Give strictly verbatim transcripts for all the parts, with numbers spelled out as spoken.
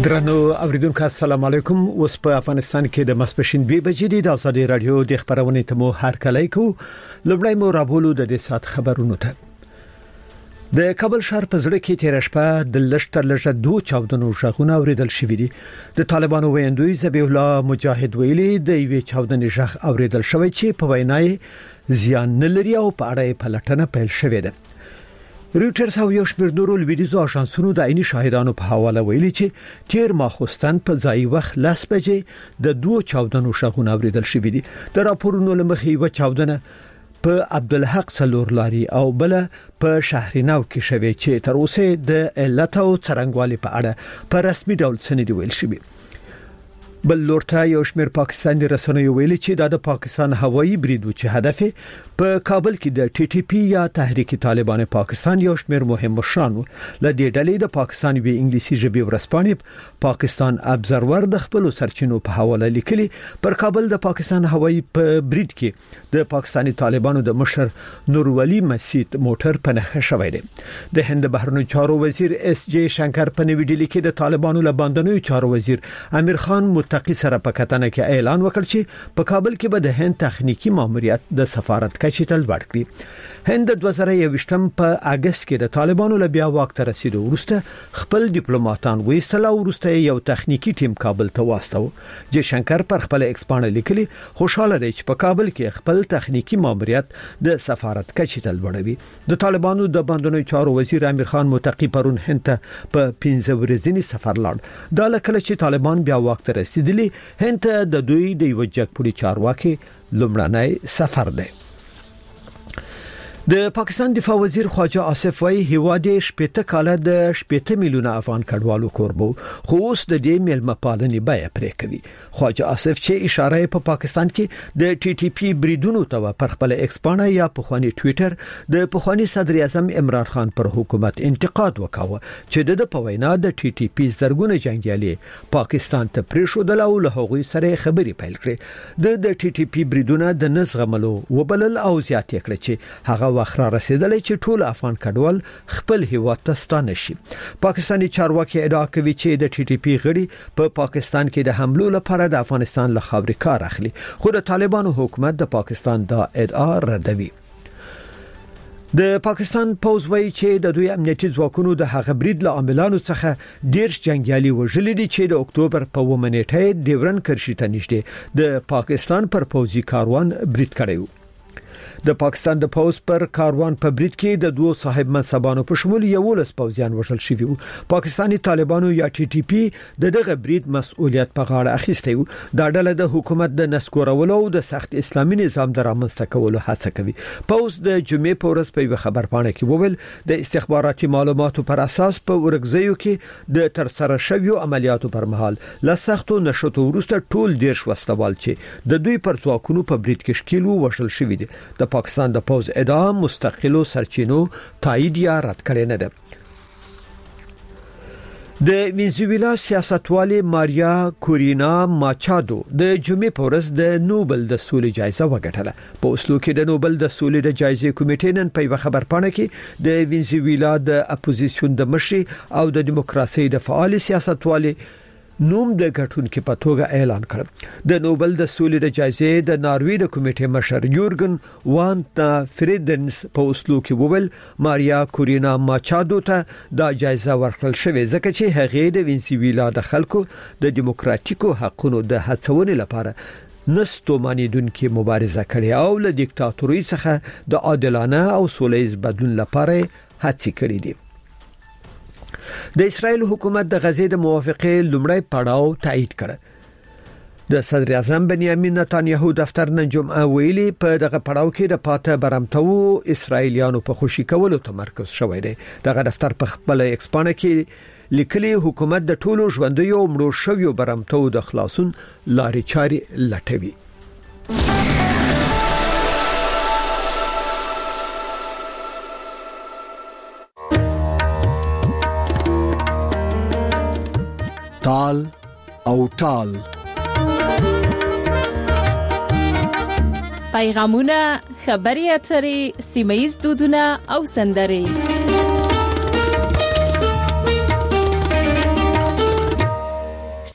درنو اوریدونکو السلام علیکم. اوس په افغانستان کې د مسپشین دوه بجې د ازادي رادیو د خبرونې تمو هر کله کو لومړی مو رابولو د دې سات خبرونو ته. د کابل شهر په زړه کې تیر شپه د لشتر لږه دوه چاودنو ژغونه اوریدل شوې دي. د طالبانو ویندوی ذبیح الله مجاهد ویلي د یوې چاودنې ژغ اوریدل شوی چې په وینای زیان نه لري او په اړه پلټنه پیل شوې ده. رویټرز او یو شمېر نورو لویدیزو اژانسونو د عیني شاهدانو په حواله ویلي چې تیر ماخوستن په ځای وخت لاس بجې د دوه چاودنو ژغونه اوریدل شوې دي. د راپورونو لمخې یو چاودنه په عبدالحق څلور لاري او بل په شهریناو کې شوه چې تر اوسه د علت او څرنګوالي په اړه په رسمي ډول څه نه دی ویل شوی. بل لورته یو شمېر پاکستاني رسنیو ویلي چې د پاکستان هوایي بریدو چې هدف په کابل کې د ټي ټي پی یا تحریک طالبان پاکستان یو شمېر مهم مشرانو لدې ډلې د پاکستان وی انګلیسي ژبې ورسپانې پاکستان ابزرور د خپل سرچینو په حواله لیکلي پر کابل د پاکستان هوایي په برید کې د پاکستاني طالبانو د مشر نور ولی مسید موټر په نخښه شوی دی. د هند بهرنیو چارو وزیر اس جی شنکر په نوې ډیلي کې د طالبانو لباندنوي چارو وزیر امیر خان متقی سره په کتنه کې اعلان وکړ چې په کابل کې به د هند تخنیکی ماموریت د سفارت کچې تل وړ کړي. هند د دوه زره یوویشتم په اگست کې د طالبانو له بیا واک ته رسیدو وروسته خپل ډیپلوماټان وېستل او وروسته یو تخنیکی ټیم کابل ته واستو. جی شنکر پر خپل ایکسپانه لیکلي خوشاله دی چې په کابل کې خپل تخنیکی ماموریت د سفارت کچې تل وړوي. د طالبانو د باندنوي چارو وزیر امیر خان متقی پرون هند ته په پنځه ورځنی سفر لاړ. دا لکه چې طالبان بیا واک ته رسیدلی هند ته د دوی د یو جګپوړي چارواکي لومړنی سفر دی. د پاکستان دفاع وزیر خواجه آصف وای هیواد شپږ کاله د شپږ میلیونه افغان کډوالو کوربو خو اوس د دې ملمه پالنې بیا پرې کوي. خواجه آصف چې اشاره په پا پاکستان کې د ټي ټي پی بریدونو ته پر خپل ایکسپانه یا په خواني ټوئیټر د پخوانی صدر اعظم عمران خان پر حکومت انتقاد وکاوه چې د په وینا د ټي ټي پی زرګونه جنگیالي پاکستان ته پریښودل او له هغوی سره خبري پیل کړې. د د ټي ټي پی بریدونه د نزغملو وبلل او زیات کړ چې هغه وخت را رسیدلې چې ټول افغان کډوال خپل هیواد ته ستانه شي. پاکستاني چارواکي ادعا کوي چې د ټي ټي پی غړي په پا پاکستان کې د حملو لپاره د افغانستان له خاورې کار اخلي خو د طالبانو حکومت د پاکستان دا ادعا ردوي. د پاکستان پوز وایي چې د دوی امنیتي ځواکونو د هغه برید له عاملانو څخه ډیر جنگیالي وژلي دي چې د اکتوبر په اووه نیټه ډیورن کرښې ته نږدې د پاکستان پر پوزي کاروان برید کړی. د پاکستان د پوز پر کاروان په برید کې د دوه صاحب منصبانو په شمول یو لس پوزیان وژل شوي وو. پاکستاني طالبانو یا ټي ټي پی د دغه برید مسؤلیت په غاړه اخیستی وو. دا ډله د حکومت د نسکورولو او د سخت اسلامي نظام د رامنځته کولو هڅه کوي. پوز د جمعې په ورځ په خبر پاڼه کې وویل د استخباراتي معلوماتو پر اساس په ورګزیو کې د ترسره شویو عملیاتو پر مهال له سختو نشټو وروسته ټول ډیر شوستوال چې د دوی پر ځواکونو په برید کې شکیل وشل شوی دي. د پاکستان د پوز ادعا مستقلو سرچینو تایید یا رد کړي نه ده. د وینزویلا سیاستوالې ماریا کورینا ماچادو د جمعې په ورځ د نوبل د سولې جایزه وګټله. په اوسلو کې د نوبل د سولې د جایزې کمیټې نن په خبر پاڼه کې د وینزویلا د اپوزیسیون د مشر او د دیموکراسي د فعال سیاستوالې نوم د ګټونکو په توګه اعلان کړ. د نوبل د سولې د جایزې د ناروی د کمیټې مشر یورګن وان تا فریدنس په اوسلو کې وویل ماریا کورینا ماچادو ته دا جایزه ورکړل شوې ځکه چې هغه د وینزویلا د خلکو د دیموکراتیکو حقونو د هڅونې لپاره نستومانیدونکو مبارزه کړې او له دیکتاتوري څخه د عادلانه او سولهییز بدلون لپاره هڅې کړې دي. د اسرائیل حکومت د غزې د موافقې لومړی پړاو تایید کړ. د صدر اعظم بنیامین نتانیاهو دفتر نن جمعه ویلي په دغه پړاو کې د پاته برمتو اسرائیلیانو په خوشي کولو تمرکز شوی دی. دغه دفتر په خپل ایکسپانه کې لیکلي حکومت د ټولو ژوندیو مړو شویو برمتو د خلاصون لارې چارې لټوي. تال او ټال پیغامونه خبري اترې سیمایي دودونه او سندرې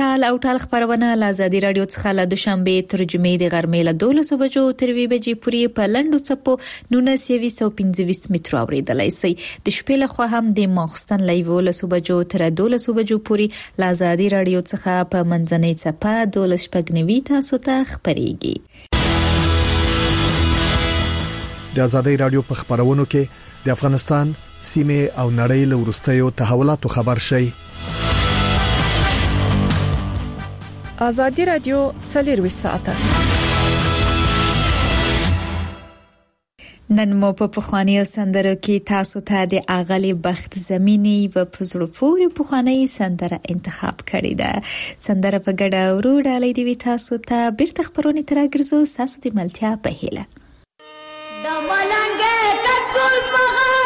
ټال او ټال خبرونه له آزادي رادیو څخه له دوشنبه تر جمعې د غرمې له دولس بجو تر وی بجې پورې په لندو چپو نونس یوي سو پنځه متر اوریدلای شي. د شپې له خوا هم د ماخستن لایو له بجو تر دولس بجو پورې له آزادي رادیو څخه په منځنۍ چپه دولس شپږنوي تاسو ته خبريږي. د آزادي رادیو په خبرونو کې د افغانستان سیمه او نړۍ له ورستیو تحولاتو خبر شي. آزادی رادیو څلور ساعته نن مو په پخوانیو سندرو کې تاسو ته د اغلی بخت زمینی و پزړو پورې پخوانی سندره انتخاب کړی ده. سندره په ګډه ورو ډالۍ دی تاسو ته بیرته خبرونه تر ګرځو تاسو د ملتیا په هیله. د ملنګ کچکول په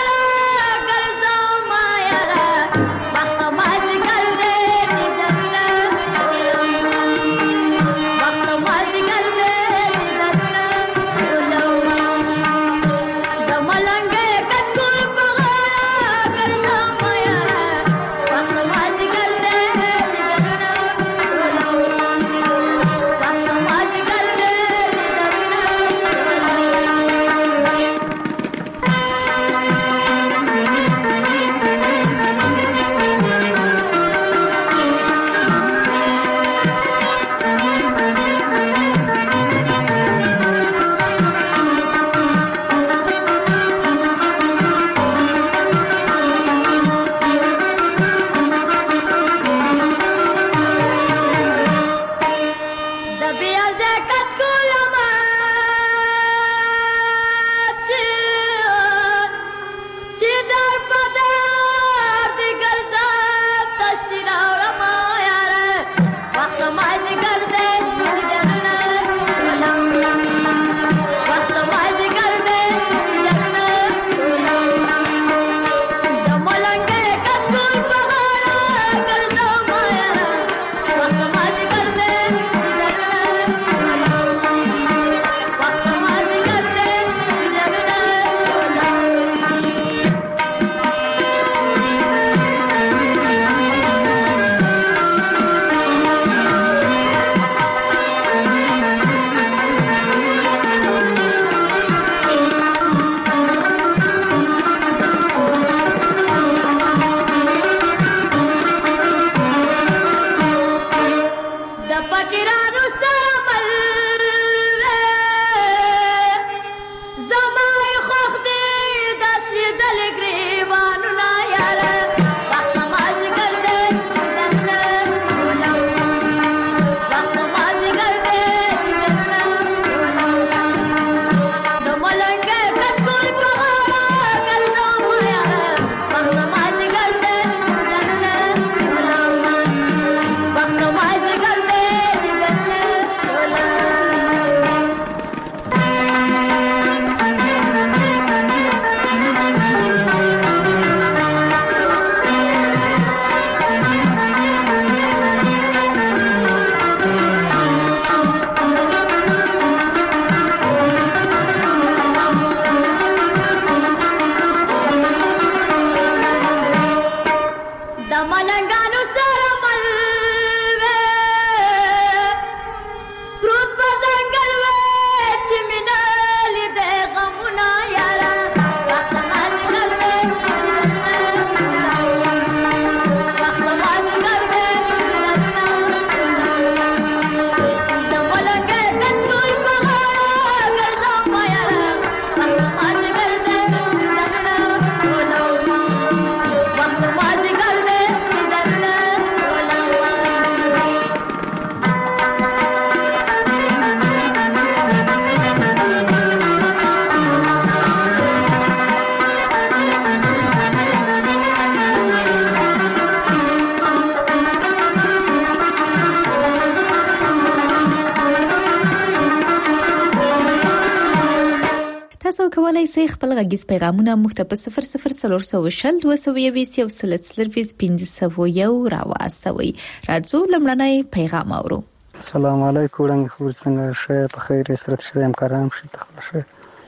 تاسو کولای شئ خپل غږیز پیغامونه موږ ته په صفر صفر څلور سوه شل دوه سوه یویس یو سل څلرویس پنځه سوه یو راواستوئ. راځو لمړنی پیغام اورو. السلام علیکم وړاندې خبر څنګه شه په خیر سره شه امکارام شي تخل شه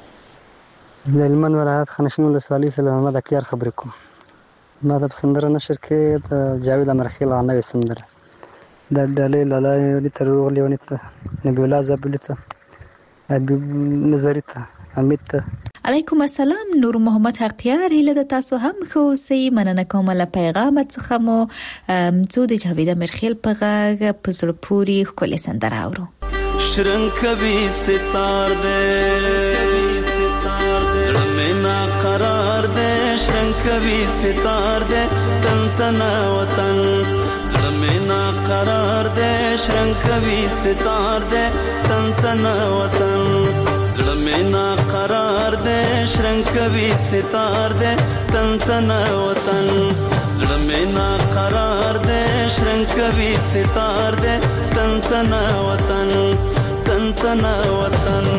د هلمند ولایت خانشین ولسوالۍ سره محمد اکیار خبرې کوم. ما د سندره نشر کې د جاوید امرخیل غنوي سندره د ډلې لاله ونی ته روغ لیونی ته نبی الله زابلی ته حبیب نظری ته امید ته. علیکم السلام. نور محمد حقیار هله د تاسو هم خو سي مننه کوم له پیغام څخه مو څو د جاوید مرخیل په غږ په زړه پوری خپل سندره اورو. شرنګ کوي ستار دې زړه مې نا قرار دې شرنګ کوي ستار دې تن تن وطن زړه مې نا قرار دې شرنګ کوي ستار دې تن تن وطن زړه مې نا قرار دې شرنګ کوي ستار دې تن تن وطن زړه مې نا قرار دې شرنګ کوي ستار دې تن تن وطن تن تن وطن.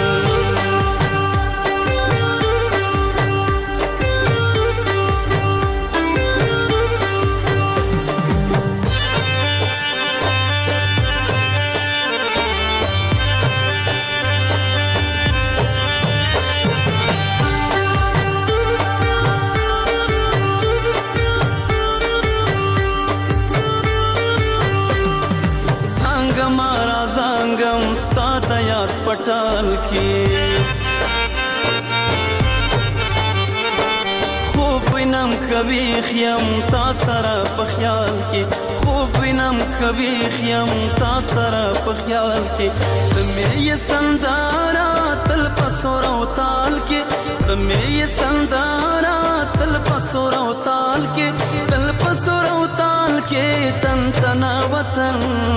पटाल की खूब बिनम कभी खियम तासरा पख्याल की खूब बिनम कभी खियम तासरा पख्याल की तुम्हें ये संदारा तल पसोरा ताल के तुम्हें ये संदारा तल पसोरा ताल के तल पसोरा ताल के तन तना वतन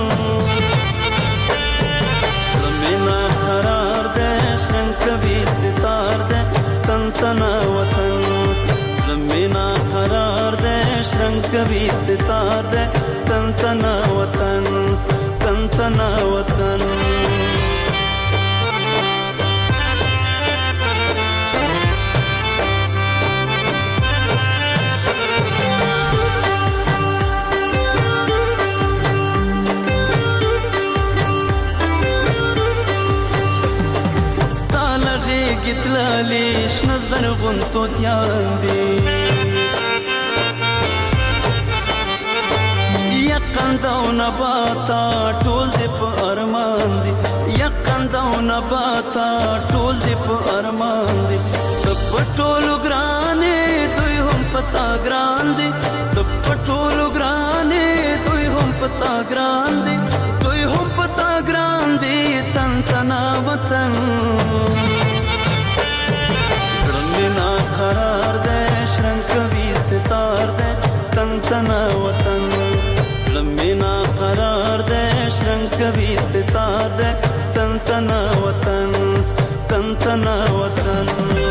मेना करार दे शरंग कभी सितार दे तन तना वतन मेना करार दे शरंग कभी सितार दे तन तना वतन तन तना वतन. گتلالیش نظر غنتو دیان دی یقند او نباتا ټول دی په ارمان دی یقند او نباتا ټول دی په ارمان دی تپ ټول ګرانې دوی هم پتا ګران دی تپ ټول ګرانې دوی هم پتا ګران دی دوی هم پتا ګران دی تن تنا وطن मेना करार दे शरंग कभी सितार दे तन तना वतन मेना करार दे शरंग कभी सितार दे तन तना वतन तन तना वतन.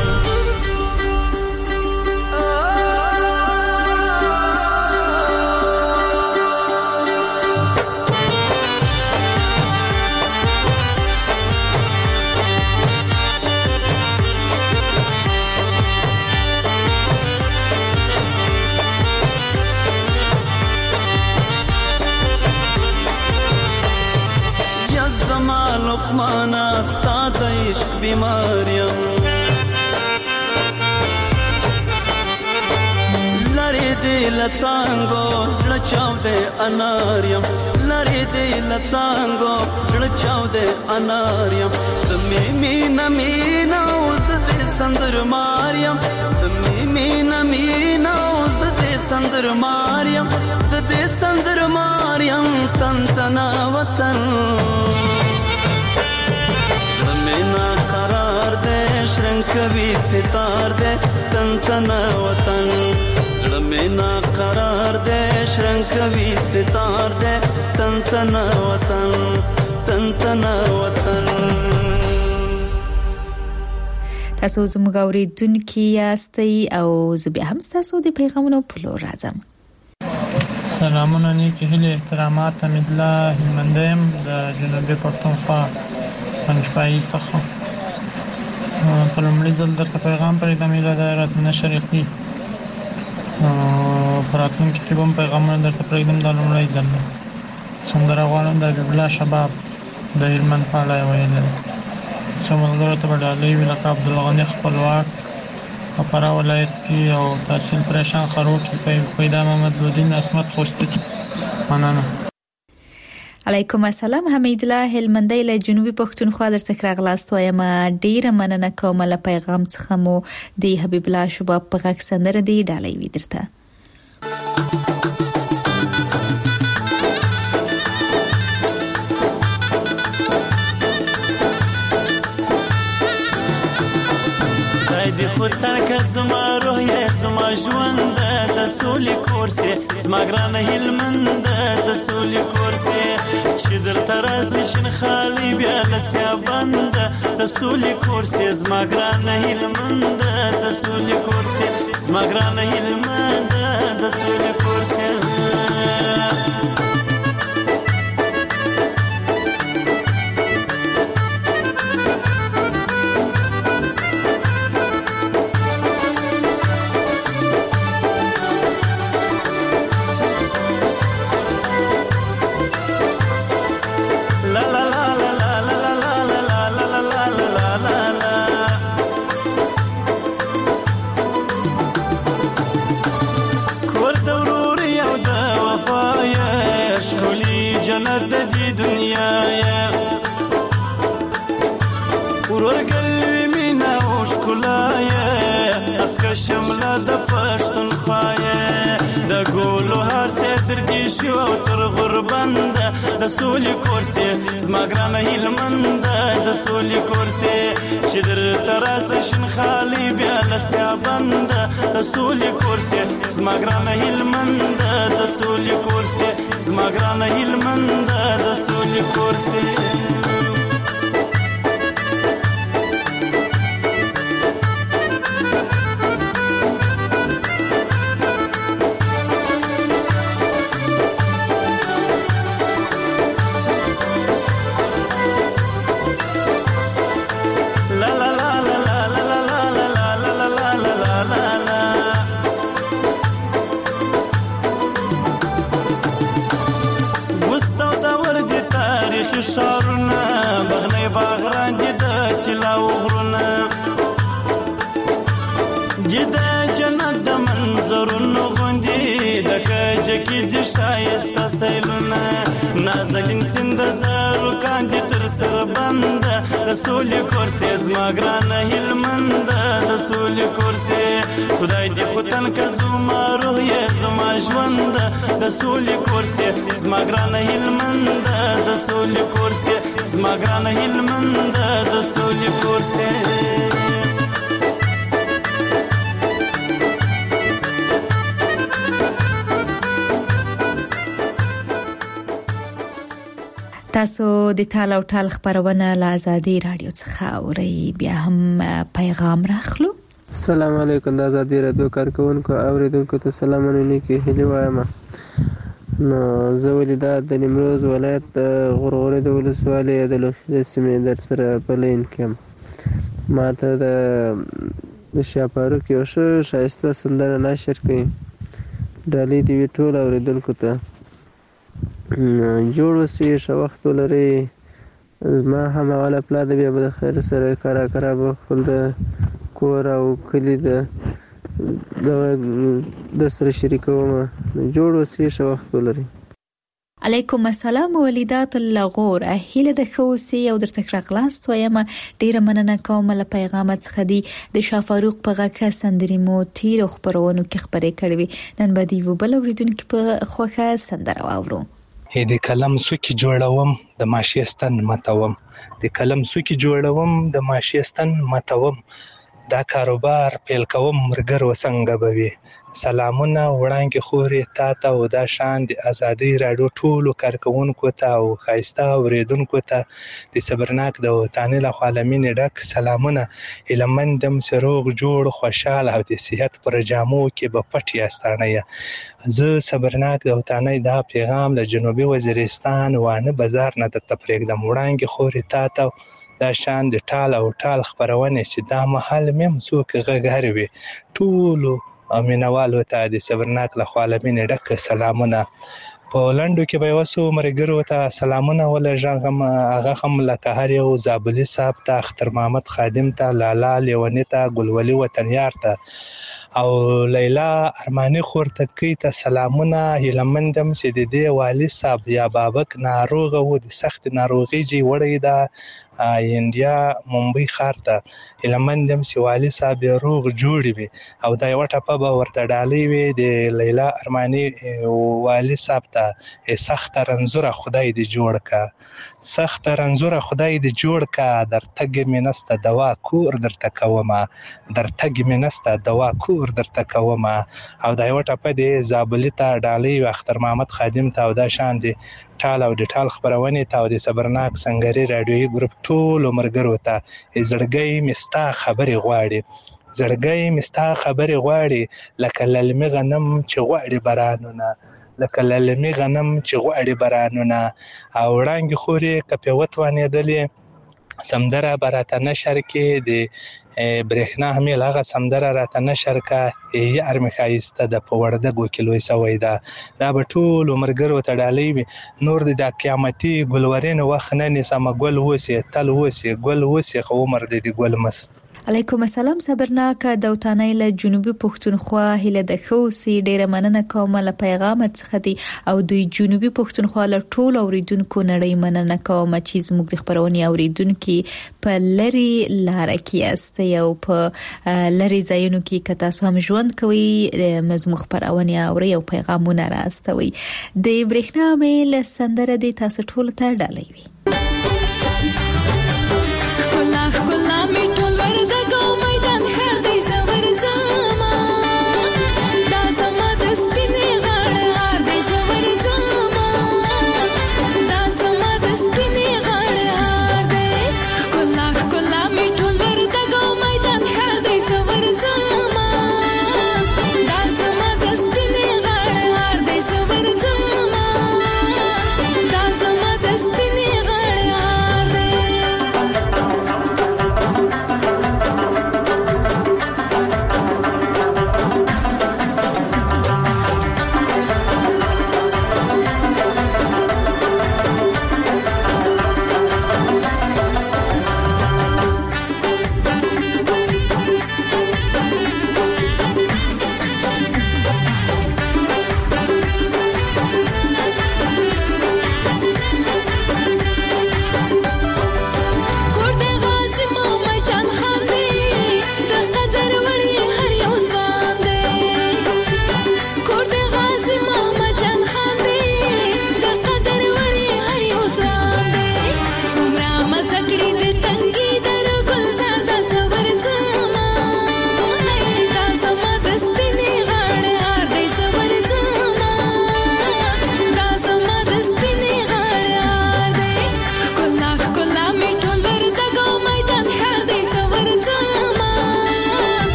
لقمانا استاد عشق بیماریم لری دی لڅانګو زړه چاو دې اناریم لری دی لڅانګو زړه چاو دې اناریم تمې مینا مینا اوس دې سندر ماریم تمې مینا مینا اوس دې سندر ماریم زدې سندر ماریم تن تنا وطن मेना करार दे शरंग कभी सितार दे तन तना वतन जड़ मेना करार दे शरंग कभी सितार दे तन तना वतन तन तना वतन. تاسو زموږ اوریدونکي یاستئ او زه بیا هم تاسو د پیغامونو په لور راځم. سلامونه نیکی هیله احترامات امیدالله هلمندیم د جنوبي پښتونخوا پنځپایي څخه په لومړي ځل درته پیغام پرېږدم ایله د راتلونکي شریقي په راتلونکي کې به هم پیغامونه درته پرېږدم دا لومړی ځل دی. سندره غواړم د حبیب الله شباب د هلمند په اړه یې ویلې ده. څو ملګرو ته به ډالۍ وي لکه عبدالغني خپلواک په فراه ولایت کې او تحصیل پریشان خروټ پیدا محمد لودین عصمت خوستی. مننه. علیکم السلام حمید الله هلمندی له جنوبي پښتونخوا درته راغلاست وایم ډیره مننه کوم له پیغام څخه مو دی حبیب الله شباب په غږ سندره دی ډالۍ وی درته دی خود تک زما روح یې زما ژوند د سولې کورسې زما ګرانه هلمند د سولې کورسې چې درته راځي شین خالي بیا لسیا بند د سولې کورسې زما ګرانه هلمند د سولې کورسې زما ګرانه هلمند د سولې کورسې جنت دی دنیا یا ورور قلبي مینا او ښکلا یا اسکه شمله د پښتونخوا یا د ګولو هر سر کې شو او تر غربند د سولې کورسې زما ګرانه هلمند د سولې کورسې چې در تراس شین خالي بیا لسیا بند د سولې کورسې زما ګرانه هلمند د سولې کورسې زما ګرانه هلمند د سولې کورسې شارونه بغنی باغران دي د طلا وغرونه دي د جنت د منظرونو غوندي د کجه کې د شایسته سیلونه نازنین سیند زارو کاندي تر سر بند د سولې کورسې زما ګرانه هلمند د سولې کورسې خدای دې خدان که زما روح یې زما ژوند د سولې کورسې زما ګرانه هلمند د سولې کورسې زما ګرانه هلمند د سولې کورسې تاسو د ټال او ټال خبرونه له آزادي رادیو څخه اورئ بیا هم پیغام راخلو السلام علیکم د آزادي رادیو کارکونکو اوریدونکو ته سلامونه نیکی هلي وایم نو زه ولیدا د نیمروز ولایت د غورغوري د ولسوالۍ د لوخي سیمې در سره په لین کې ما ته د شاپارو کې یو ښه ښایسته سندره نشر کړي ډالۍ دې وي ټول اوریدونکو ته جوړ اوسئ ښه وخت ولرئ زما هماغله پلا د بیا به د خیر سره کرا کرا به خپل د کور او کلي د دغه د سره شریکوم جوړ اوسئ ښه وخت ولرئ علیکم السلام ولیدات اللغور اهله د خوسي او درته راغلاست وایم ډیره مننه کوم له پیغام څخه دی د شافاروق په غاکه سندري مو تیر خبرونو کې خبرې کړې نن به دی وبل اوریدونکو په خوخه سندره واورو د کلم سوکي جوړوم د ماشيستان متوم د کلم سوکي جوړوم د ماشيستان متوم دا کاروبار پیل کوم مرګر وسنګ بوي سلامونه وړاندې خوري تا ته او دا شان د آزادي رادیو ټولو کارکونکو ته او خایسته اوریدونکو ته د صبرناک د وطني له عالمین ډک سلامونه الهمندم سروغ جوړ خوشاله او د صحت پر جامو کې به پټ یاستانه زه صبرناک د وطني دا پیغام له جنوبي وزیرستان وانه بازار نه د تفریق د وړاندې خوري تا ته دا شان د ټال او ټال خبرونه چې دا محل مم څوک غږهروي ټولو امینوالو ته د صبرناک له عالمین ډک سلامونه په لندو کې به وسو مرګرو ته سلامونه ولژغم هغه هم لکه هر یو زابلی صاحب ته اختر محمد خادم ته لالا لیونی ته ګلولي وطنیار ته او لیلا ارمانی خور تکي ته سلامونه هیلمندم چې د دې والي صاحب یا بابک ناروغه و د سخت ناروغي جی وړي دا انډیا ممبئی ښار ته هیلمندم چې والي صاحب روغ جوړ وي او دا یو ټپه به ورته ډالۍ وي د لیلا ارمانی والي صاحب ته سخت رنځوره خدای دې جوړ کا سخت رنځوره خدای دې جوړ کا در تګ مینسته دوا کور درته کومه در تګ مینسته دوا کور درته کومه او دا یو ټپه دې زابلی ته ډالۍ وي اختر محمد خادم ته او دا شان دي ټال او د ټال خبرونه ته او د صبرناک سنگري رادیوي ګروپ ټول مرګرو ته زړګي مستا خبري غواړي زړګي مستا خبري غواړي لکه للمي غنم چې غواړي بارانونه لکه للمي غنم چې غواړي بارانونه او وړانګي خوري کپیوت وانه دلې سمدره براته نشر کې د برېښنا همیل هغه سمدره راته نشر کا یې ارمخایسته د پوردګو کیلوي سوي دا دا به ټول مرګرو ته ډالۍ وي نور د قیامتي ګلورین وخت نه سم ګل وسی تل وسی ګل وسی خو عمر د ګل مس علیکم السلام صبرناک د وطنۍ له جنوبي پښتونخوا هله د خوسي ډیره مننه کوم له پیغام څخه دی او د جنوبي پښتونخوا له ټول اوریدونکو نړۍ مننه کوم چې زموږ د خبرونې اوریدونکو په لری لار کې است یو په لری ځایونو کې کتا سم ژوند کوي مزمخ خبرونه او یو پیغامونه راستوي د برېښنا میل سندره د تاسو ټول ته ډالۍ وي Spinning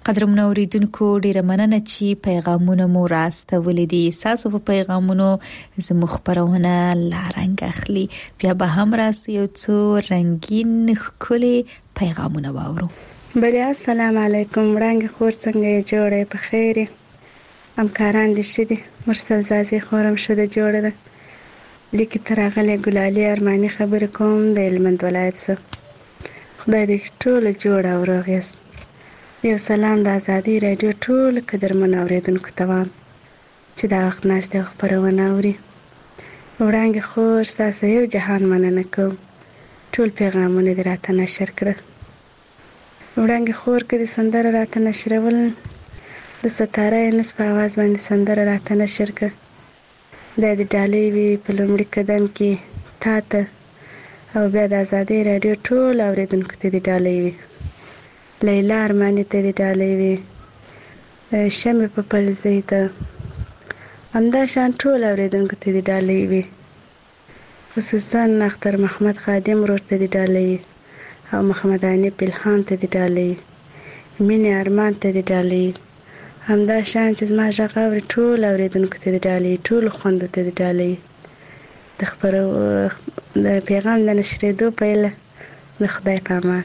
قدرمن اوریدونکو ډیره مننه چې پیغامونه مو راستولې دي. تاسو په پیغامونو زموږ خبرونه لارنګ اخلي. بیا به هم راسي یو څو رنگین خولي پیغامونه واورو. بله السلام علیکم. وړاندې خور څنګه جوړه په خیر؟ همکاران دي شدي مرسل زازي خورم شده جوړه ده. لیکي ترغله ګلالي ارماني خبر کوم د هلمند ولایت څخه. خدای دې ټول جوړ او روغ یاست. یو سلام د ازادي رادیو ټول قدرمن اوریدونکو ته وایم چې دا وخت ناشته خبرونه اوري. وړاندې خور تاسو یو جهان مننه کوم. ټول پیغامونه دې راته نشر کړه. وړاندې خور کې د سندره راته نشرول د ستاره نس په आवाज باندې سندره راته نشر کړه. د دې ډالۍ وی په لومړي قدم کې تاته او بیا د ازادي رادیو ټول اوریدونکو ته دې ډالۍ وی. لیلا ارمانی ته دې ډالۍ وی. شمه په پلزې ته همدا شان ټول اوریدونکو ته دې ډالۍ وی. خصوصا اختر محمد خادم ورته دې ډالۍ او محمد انی بلخان ته دې ډالۍ. مینه ارمان ته دې ډالۍ. همدا شان چې ما ژغاوري ټول اوریدونکو ته دې ډالۍ. ټول خوند ته دې ډالۍ. د خبرو د پیغام د نشریدو پیله د خدای په امان.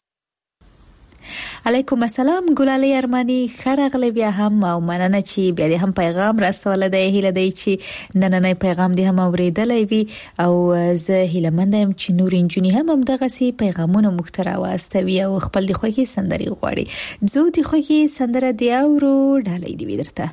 علیکم السلام ګلالي ارماني خرغله بیا هم او مننه چې بیا دې هم پیغام راستول دی. هیله دی چې نننې پیغام دې هم اوریدلې وي او زه هیله مند یم چې نور انجونی هم هم دغه سي پیغامونه مخترا واستوي او خپل د خوږی سندري غواړي. زه د خوږی سندره دی او ورو ډالۍ دی ودرته.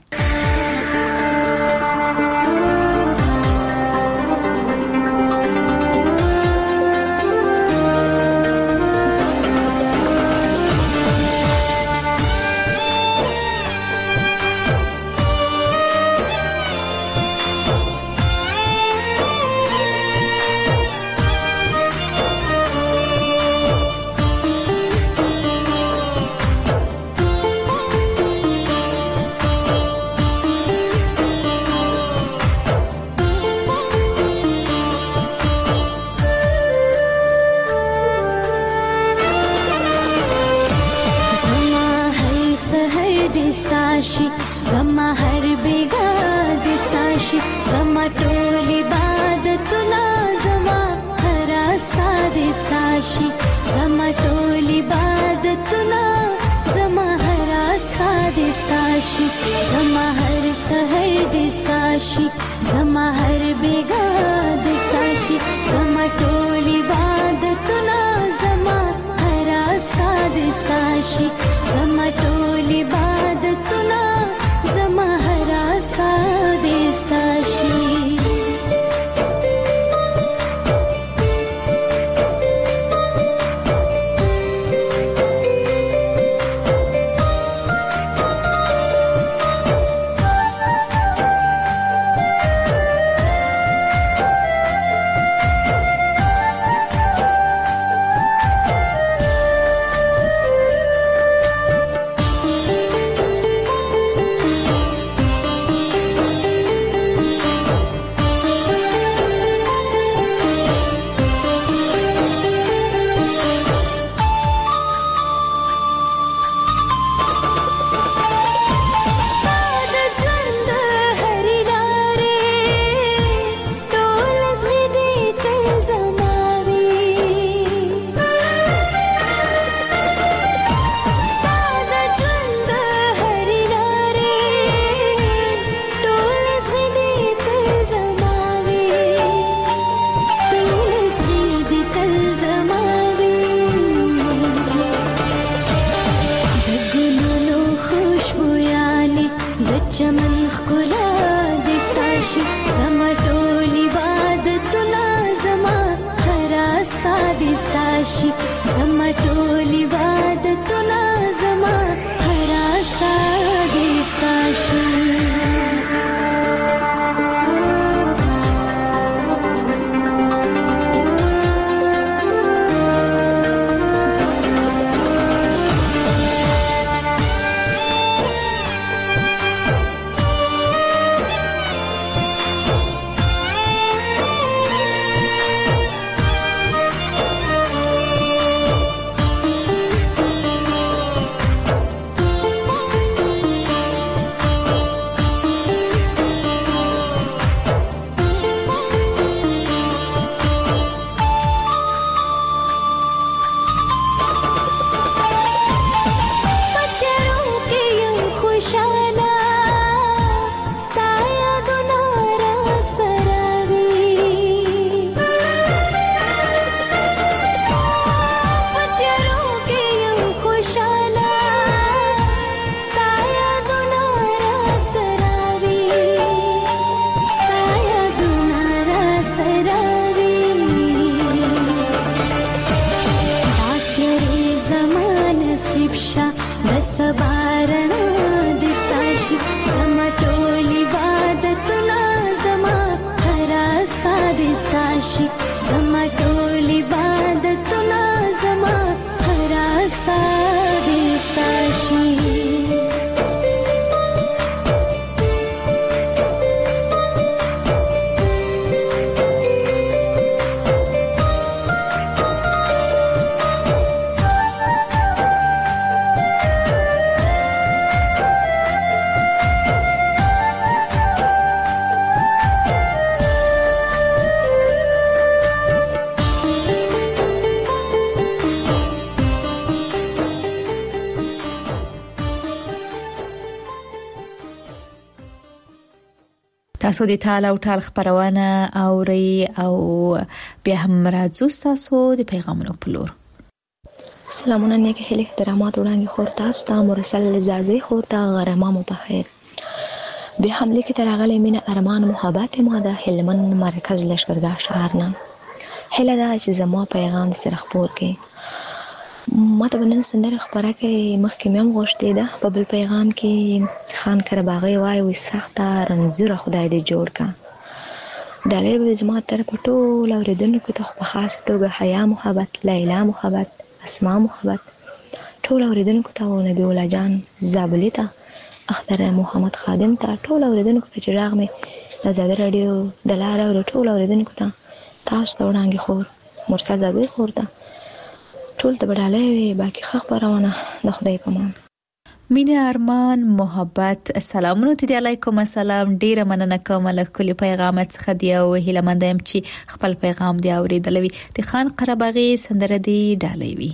تاسو د تعال او ټال خبرونه اوري او بیا هم راځو تاسو د پیغامونو په لور. سلامونه نیک هلي احترامات وړاندې خور تاسو ته مرسل لزازي خور ته غرمه په خیر. بیا هم لیکي ترغلې مینه ارمان محبت ما د هلمن مرکز لشکرګاه شهرنه هله دا چې زما پیغام سره خبر کې ما ته نن سندره خبره کې مخکې مې غوښتې ده په بل پیغام کې خان کرباغي وای وي سخته رنځوره خدای دې جوړ کا ډالې به زما تر پټو لوریدونکو ته په خاص توګه حیا محبت لیلا محبت اسماء محبت ټول اوریدونکو ته او نبی الله جان زابلی ته اختر محمد خادم ته ټول اوریدونکو ته چې راغ مې آزاد رادیو د لار او ټول اوریدونکو ته تاسو ته وړاندې خور مرسل زابلی خور ته ټول ته بداله باقي خبرونه د خدای په امان. مینه ارمان محبت سلامونه ته علیکم السلام ډیره مننه کوم له کلی پیغامات څخه دی او هیله مندم چې خپل پیغام دی اوریدلوي د خان قرباغي سندره دی ډالې وی.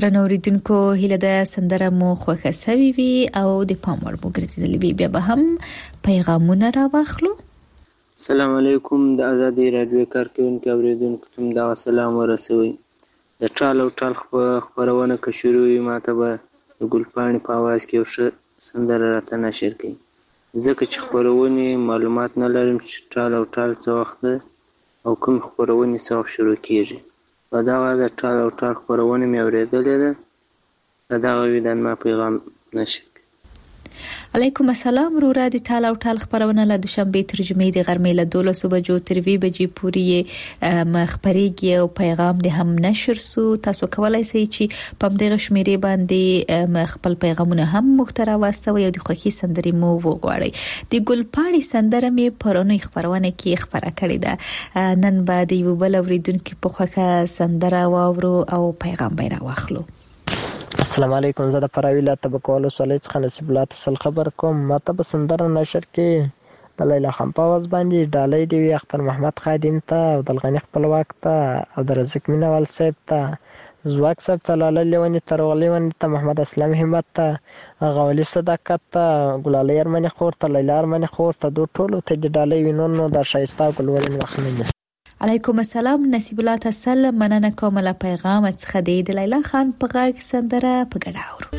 درنوریدونکو هله د سندره مو خوښه سوي وي او د پام وړ مو ګرځیدلی وي. بیا به هم پیغامونه را واخلو. السلام علیکم. د آزادۍ رادیو کارکونکو اوریدونکو ته دا سلام ورسوي. د ټال او ټال خبرونه که شروع وي ماته به د ګلپاڼې په आवाज کې یو ښه سندره راته نشر کړي، ځکه چې خبرونه معلومات نه لرم چې ټال او ټال څه وخت ده او کوم خبرونه څه وخت شروع کیږي. په دغه د ټال او ټال خبرونه مې اورېدلې ده. په دغه ویدان ما پیغام نشر. علیکم السلام. رورا د ټال او ټال خبرونه له دوشنبه ترجمه د غرمې له دولسو بجو تر وی بجې پورې مخبريږي او پیغام د هم نشر سو. تاسو کولای شئ چې په دغه شمیرې باندې خپل پیغامونه هم مختره واستوي او د خوښي سندري مو وغواړئ. د ګلپاڼې سندره مې پرونی خبرونه کې خبره کړې ده. نن بعد یو بل اوریدونکو په خوښه سندره واورو او پیغام به را واخلو. السلام علیکم. زه د فراویله تبکول صلی څخه نصیب الله تسل خبر کوم. ماته به سندره نشر کې د لیلا خان په आवाज باندې ډالۍ دی وی اختر محمد خادم ته او د الغنی خپلواک ته او د رزق مینوال صاحب ته زواک صاحب ته لاله لیونی ترغلی ونی ته محمد اسلام همت ته غولی صداقت ته ګلاله ارمنی خور ته لیلا ارمنی خور ته دوه ټولو ته د ډالۍ وینونو د شایسته ګلولن وخت. علیکم السلام. نصیب الله تسل مننه کوم له پیغام څخه د لیلا خان په غږ سندره په ګډه اورو.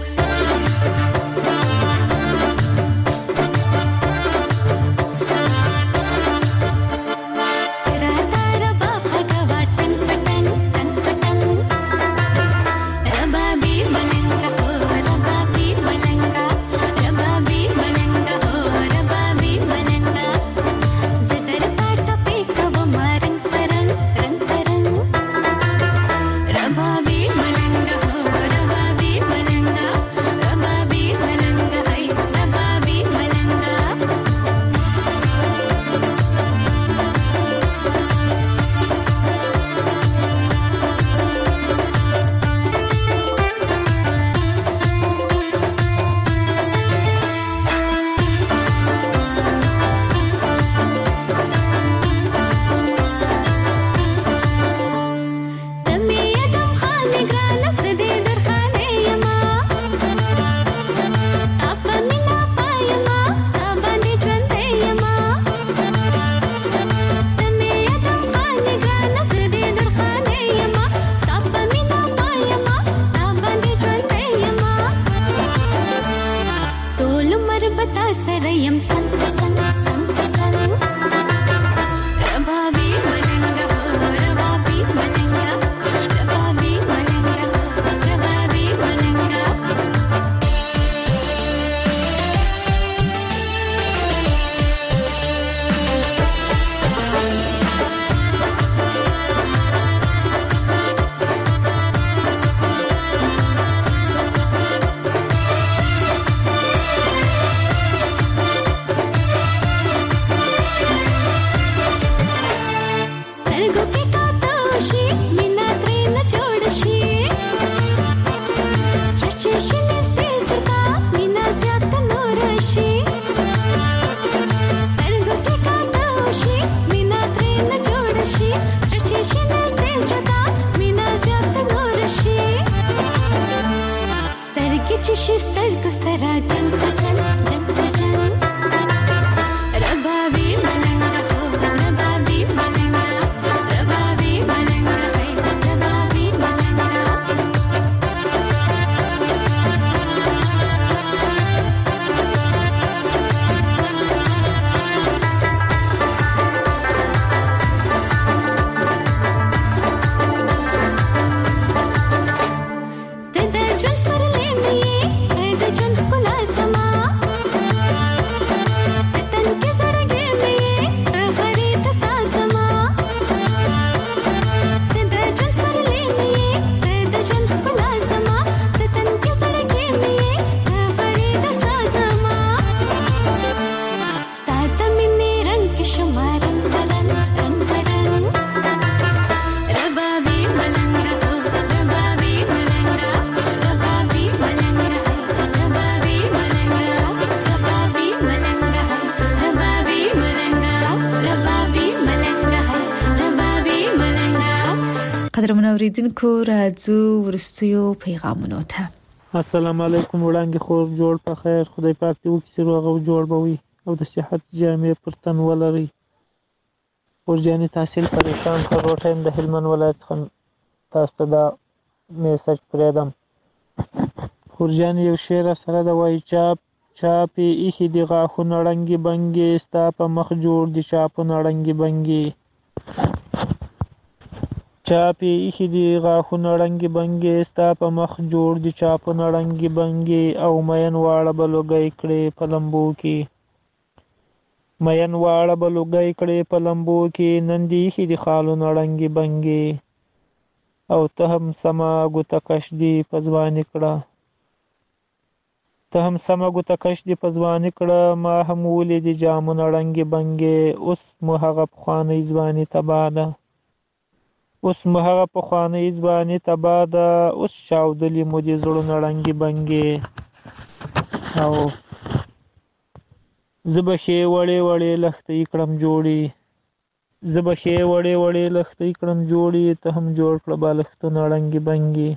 قدرمن اوریدونکو راځو ورستیو پیغامونو ته. السلام علیکم وړاندې خور جوړ په خیر، خدای پاک دې وکړي چې روغ او جوړ به وي او د صحت جامې پر تن ولري. ورجاني تحصیل پریشان خروټه يم د هلمند ولایت څخه تاسو ته دا میسج پرېدم. ورجاني یو شعر سره د وای چاپ چاپی ایخي دی غاښونه ړنګې بنګې ستا په مخ جوړ دي چاپونه ړنګې بنګې. چاپی ایخي دی غاښونه ړنګې بنګې ستا په مخ جوړ دي چاپونه ړنګې بنګې او مین واړه به لوګی کړې په لمبو کې. مین واړه به لوګی کړې په لمبو کې نن دې ایخي دي خالونه ړنګې بنګې او ته هم سمه ګوته کش دي په ځواني کړه. ته هم سمه ګوته کش دي په ځواني کړه ما هم ولیدې جامونه ړنګې بنګې اوس مو هغه پخوانۍ ځواني تباه ده. اوس مو هغه پخوانۍ ځواني تباه ده اوس چاودلي مو دي زړونه ړنګې بنګې. او زه به ښې وړې وړې لښتې کړم جوړې زه به ښې وړې وړې لښتې کړم جوړې ته هم جوړ کړه بالښتونه ړنګې بنګې.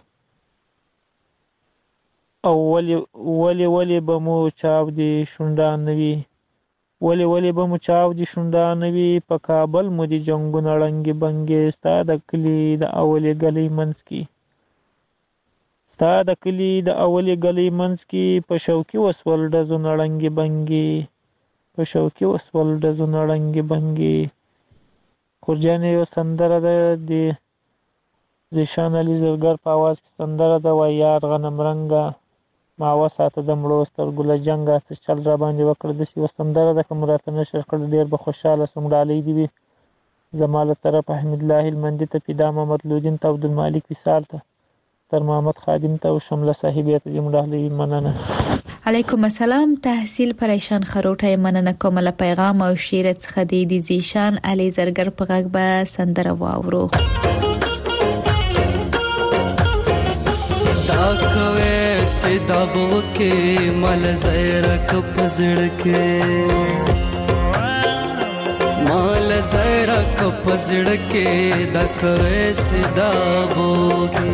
او ولې ولې ولې به مو چاودې شونډان نه وي ولې ولې به مو چاودې شونډان نه وي په کابل مو دي جنګونه ړنګې بنګې ستا د کلي د اولې ګلۍ منځ کې ستا د کلي د اولې ګلۍ منځ کې په شوقي وسول ډزونه ړنګې بنګې په شوقي وسول ډزونه ړنګې بنګې. خورجانې یو سندره ده د زیشان علي زرګر په اواز کې سندره ده وای یار غنم رنګه ما وساته د مړو سترګو له جنګه څه چل را باندې وکړه. داسې یوه سندره ده که مو راته نشر کړه ډېر به خوشحاله سم. ډالۍ دې وي زما له طرفه حمید الله هلمندي ته فدا محمد لودین ته عبدالمالک وصال ته تر محمد خادم ته او شمله صاحبې ته دې مو ډالۍ مننه. علیکم السلام. تحصیل پریشان خروټه مننه کوم له پیغام او شعر څخه دی د زیشان علي زرګر په غږ به سندره واورو. دا کوي سدا بو کې مل زیرک پزړ کې مال زیرک پزړ کې دا کوي سدا بو کې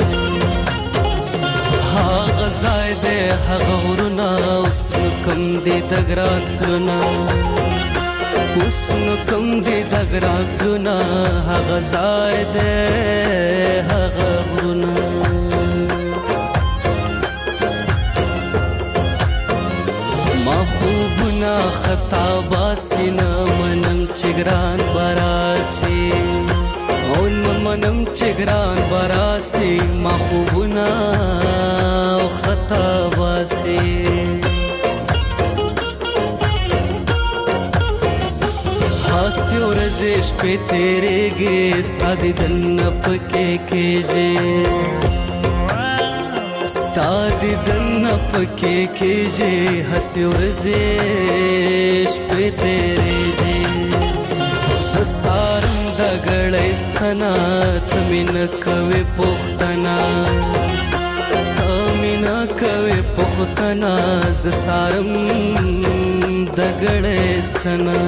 ها غزای دې هغه ورنا اوس کوم دې دګران کړنا اوس کوم دې دګران کړنا ها غزای دې هغه ورنا خوبنا خطا باسینا منم چگران براسی اون منم چگران براسی ما خوبنا خطا باسی ہاسی و رزش پہ تیرے گے استادی دن پکے کیجے ستادی دن پکې کېږي هسې ورزش پې تېرېږي زه سارم د ګړۍ ستنه ته مې نه کوې پوښتنه ته مې نه کوې پوښتنه زه سارم د ګړۍ ستنه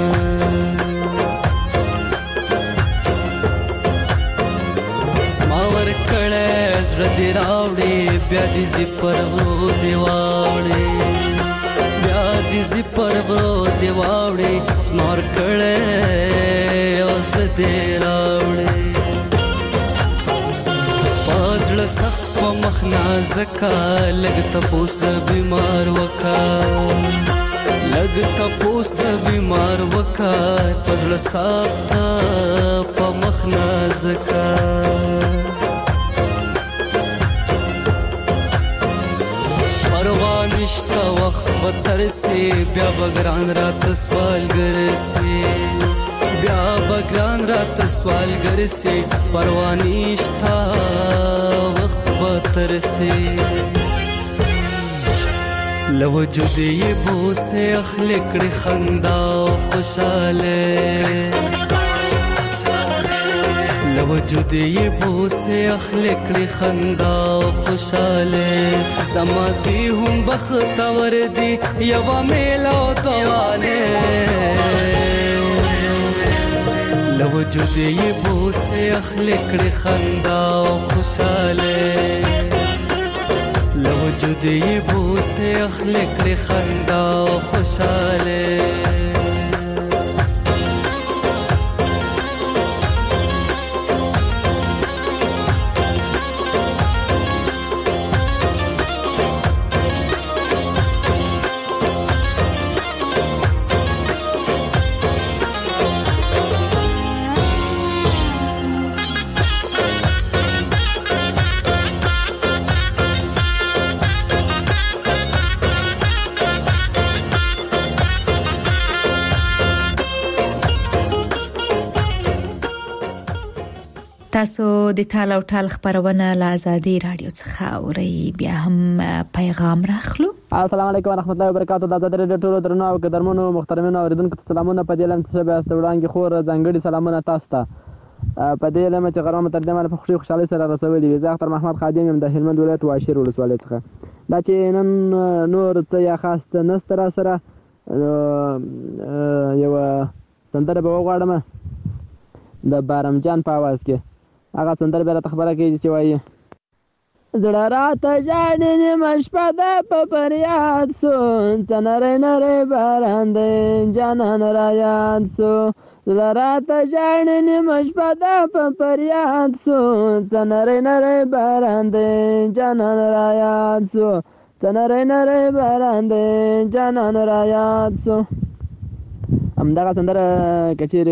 زړه دې راوړې بیا دې زی پرغو دې واوړې بیا دې زی پرغو دې واوړې زمار کړې او زړه دې راوړې پازړه سخت په مخ نازکه لږ تپوس د بیمار وکا لږ تپوس د بیمار وکا پازړه سخت په مخ نازکه نشتا وقت بتر سے بیا بگران رات سوال گر سے بیا بگران رات سوال گر سے پروانیشتا وقت بتر سے لوجود یہ بو سے اخلکڑ خندا خوشالے لوجود یہ بو سے اخلکڑ خندا خوشالے زما دی هم بختور دی یوا میلو تواله لوجود یې بوسه اخلي کړي خندا او خوشاله لوجود یې بوسه اخلي کړي خندا او خوشاله تاسو د ټال او ټال خبرونه له آزادي رادیو څخه اورئ بیا هم پیغام راخلو. السلام علیکم ورحمت الله وبرکاتہ. د آزادي رادیو ټولو درنو او قدرمنو محترمینو اوریدونکو ته سلامونه. په دې لم چې به تاسو وړاندې خور ځانګړي سلامونه تاسو ته په دې لم چې غرام ترجمه په خوشي خوشالي سره رسولي. زه اختر محمد خادم یم د هلمند ولایت واشیر ولسوالۍ څخه. دا چې نن نور څه یا خاص نستر سره یو سندره به وغواړم د بارم جان په आवाज کې. هغه سندره به راته خبره کوي چې وایي زړه راته ژاړي نیمه شپه ده په فریاد سو څه نری نری باران دی جانان رایاد سو زړه راته ژاړي نیمه شپه ده په فریاد سو څه نری نری باران دی جانان رایاد سو څه نری نری باران دی جانان رایاد سو. همدغه سندره که چیرې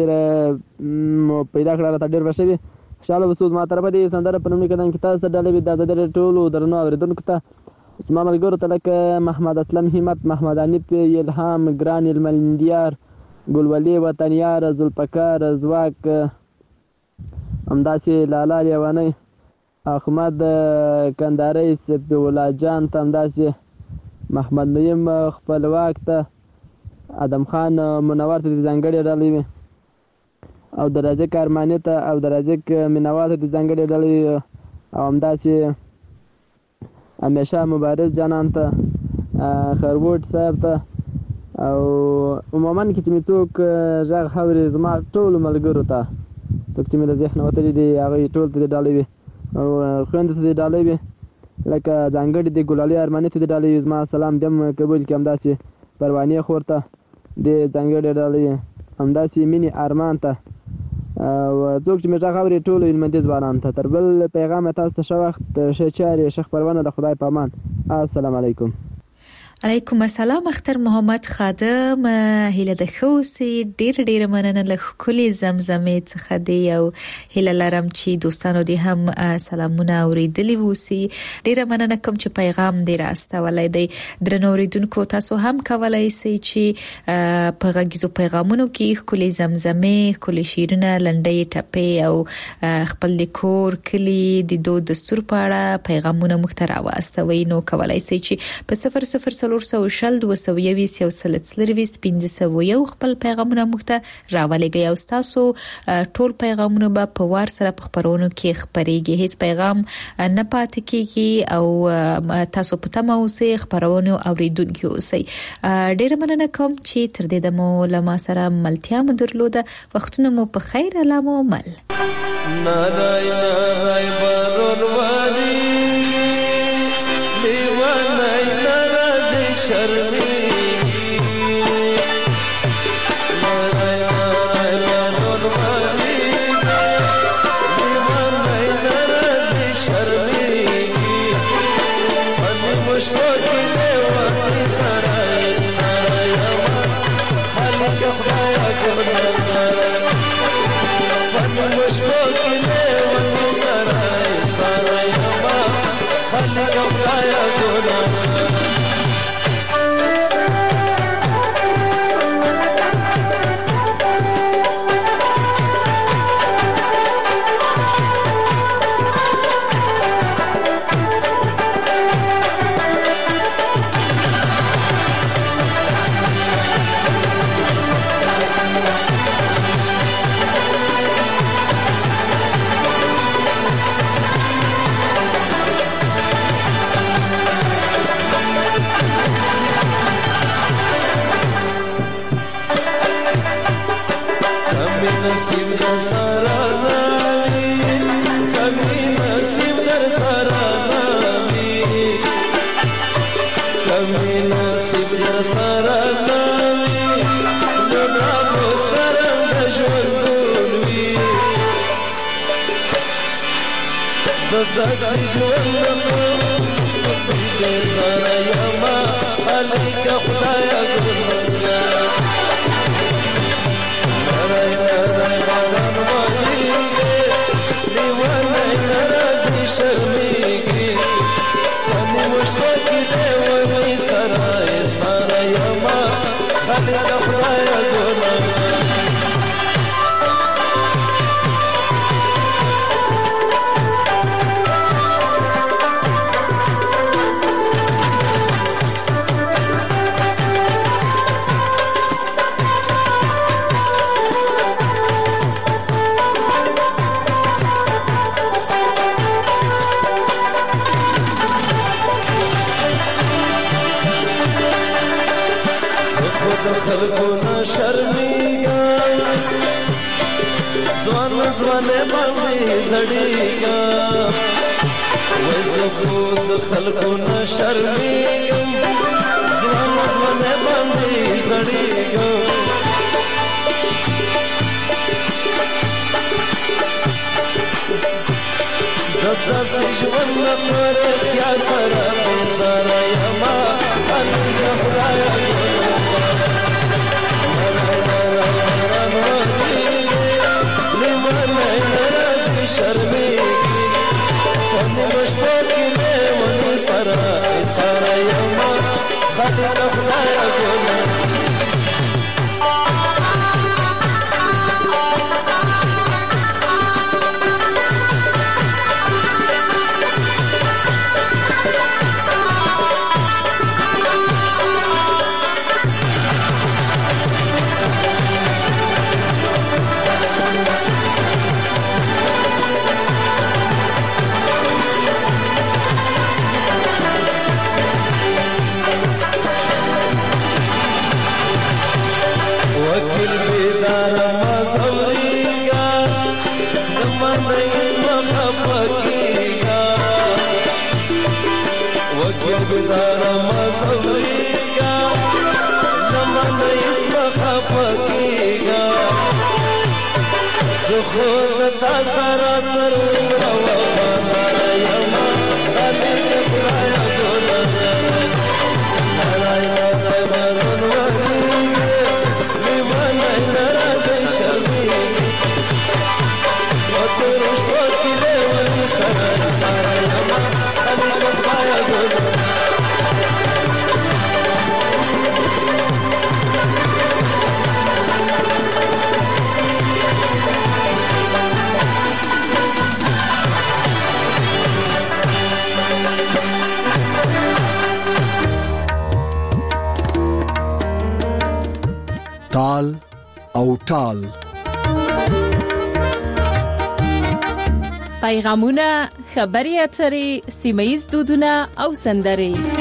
پیدا کړه راته ډېر به ښه وي. خوشحاله اوسو. زما طرفه دې سندره په نومي قدم کې تاسو ته ډالۍ وي د آزادي رادیو ټولو درنو اورېدونکو ته زما ملګرو ته لکه محمد اسلم همت محمد حنیف الهام ګران الملندیار ګلولي وطنیار ذوالفقار ځواک همداسې لالا لیوانی احمد کنداري صفي الله جان ته همداسې محمد نعیم خپلواک ته ادم خان منور ته ځانګړې ډالۍ وي او د رازق ارماني ته او د رازق مینوال ته ځانګړې ډالۍ او همداسې همیشه مبارز جانان ته خروټ صاحب ته او عموما کې چې مې څوک غږ اوري زما ټولو ملګرو ته څوک چې مې د ذهن وتلي دي هغوی ټول ته دې ډالۍ وي او خویندو ته دې ډالۍ وي لکه ځانګړې د ګلالي ارماني ته دې ډالۍ وي. زما سلام دې هم قبول کړي. همداسې پروانې خور ته دې ځانګړې ډالۍ وي. همداسې مینې ارمان ته او څوک چې مې غږ اوري ټولو هلمندي ځوانانو ته. تر بل پیغامه تاسو ته ښه وخت ښه چارې ښه خپرونه د خدای په امان. السلام علیکم. علیکم السلام. اختر محمد خادم هله د خوسي ډیر ډیر مننه له کلی زمزمې څخه دی او هله لرم چې دوستانو دې هم سلامونه اوریدلی ووسی. ډیر مننه کوم چې پیغام دې راستولای دی. درنو اوریدونکو تاسو هم کولای شئ چې په غږیزو پیغامونو کې کلی زمزمې کلی شیرونه لنډۍ ټپې او خپل د کور کلی د دود دستور په اړه پیغامونه مخترا واستوي. نو کولای شئ چې په صفر صفر څلور سوه شل دوه سوه یویس یو سل څلرویس پنځه سوه یو خپل پیغامونه موږ ته راولېږئ او ستاسو ټول پیغامونه به په وار سره په خبرونو کې خپرېږي. هیڅ پیغام نه پاتې کېږي او تاسو په تمه اوسئ خبرونه اوریدونکي اوسئ. ډېر مننه کوم چې تر دې دمو له ما سره ملتیا مو درلوده. وختونه مو په خیر. الله مو مل. نارای نارای بارون واری لیوانای نارازی شرمی نارای نارای بارون واری لیوانای نارازی شرمی منی مشوکی لیوانی سرای سرای اما حالی که خدایا کنم نارای منی مشوکی لیوانی سرای سرای اما حالی که خدایا کنم داسې ژوند بې زاره یما خالقه خدایه ګلګار نری نری بدن ولیږي لیونی نه راځي شرمېږي په نیمو شپه کې دی ونې سره ساره یما خالقه خدایه ګلګار خلقونه شرمېږه ځوان ځوانې باندې زړېږه وایي زه خو د خلقونه شرمېږم ځوان ځوانې باندې زړېږم د داسې ژوند نه په رښتیا سره بېزاره یمه خالقه خدایه شرمېږي په نیمه شپه کې لیوني سره ساره یمه خالقه خدایه ګلګار بداره مزوريگا نمان اسم خفقيگا زو خود تا سراتر ووابانا يما خالق خدايا گلگار نراي نراي برون وريگا لمناي نرازي شرميگا وطرش باكي لوني سراي سراي يما خالق خدايا گلگار تال او ټال پیغامونه خبري اترې سیمه‌ییز دودونه او سندرې